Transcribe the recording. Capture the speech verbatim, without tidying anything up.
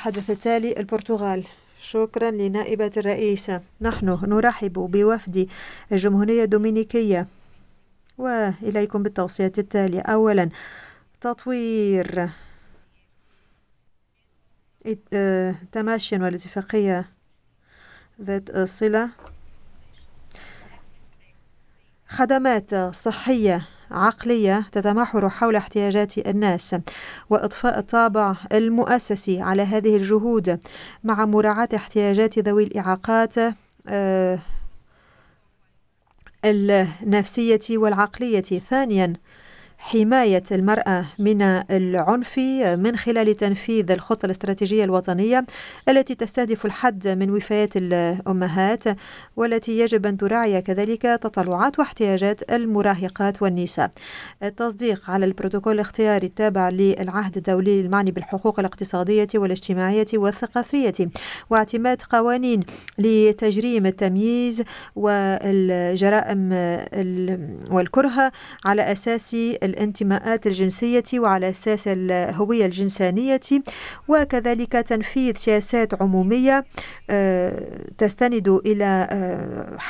المتحدث التالي البرتغال. شكرا لنائبة الرئيسة. نحن نرحب بوفد الجمهورية الدومينيكية وإليكم بالتوصيات التالية. أولا، تطوير تماشيا والاتفاقية ذات الصلة، خدمات صحية عقلية تتمحور حول احتياجات الناس، وإضفاء الطابع المؤسسي على هذه الجهود مع مراعاة احتياجات ذوي الإعاقات النفسية والعقلية. ثانيا، حماية المرأة من العنف من خلال تنفيذ الخطة الاستراتيجية الوطنية التي تستهدف الحد من وفيات الأمهات، والتي يجب أن تراعي كذلك تطلعات واحتياجات المراهقات والنساء. التصديق على البروتوكول الاختياري التابع للعهد الدولي المعني بالحقوق الاقتصادية والاجتماعية والثقافية، واعتماد قوانين لتجريم التمييز والجرائم والكره على أساس الانتماءات الجنسية وعلى أساس الهوية الجنسانية، وكذلك تنفيذ سياسات عمومية تستند إلى